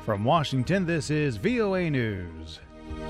From Washington, this is VOA News.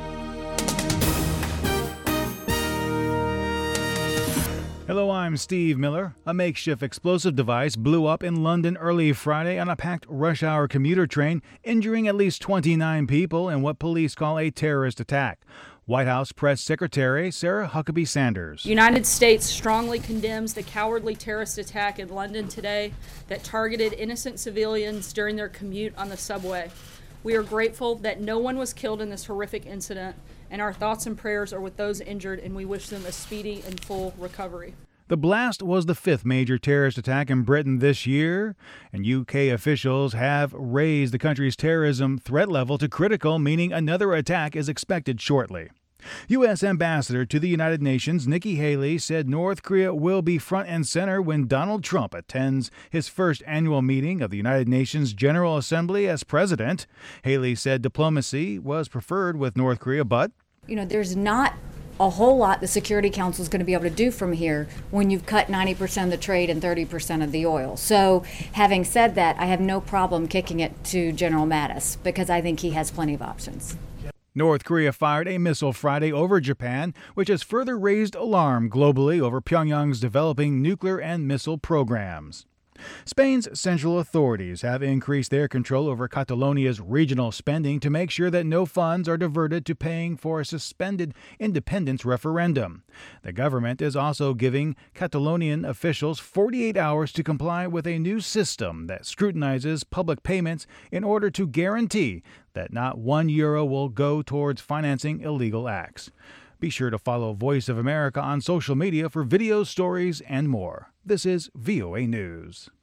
Hello, I'm Steve Miller. A makeshift explosive device blew up in London early Friday on a packed rush-hour commuter train, injuring at least 29 people in what police call a terrorist attack. White House Press Secretary Sarah Huckabee Sanders. The United States strongly condemns the cowardly terrorist attack in London today that targeted innocent civilians during their commute on the subway. We are grateful that no one was killed in this horrific incident, and our thoughts and prayers are with those injured, and we wish them a speedy and full recovery. The blast was the fifth major terrorist attack in Britain this year, and UK officials have raised the country's terrorism threat level to critical, meaning another attack is expected shortly. U.S. Ambassador to the United Nations Nikki Haley said North Korea will be front and center when Donald Trump attends his first annual meeting of the United Nations General Assembly as president. Haley said diplomacy was preferred with North Korea, but there's not a whole lot the Security Council is going to be able to do from here when you've cut 90% of the trade and 30% of the oil. So having said that, I have no problem kicking it to General Mattis because I think he has plenty of options. North Korea fired a missile Friday over Japan, which has further raised alarm globally over Pyongyang's developing nuclear and missile programs. Spain's central authorities have increased their control over Catalonia's regional spending to make sure that no funds are diverted to paying for a suspended independence referendum. The government is also giving Catalonian officials 48 hours to comply with a new system that scrutinizes public payments in order to guarantee that not €1 will go towards financing illegal acts. Be sure to follow Voice of America on social media for videos, stories, and more. This is VOA News.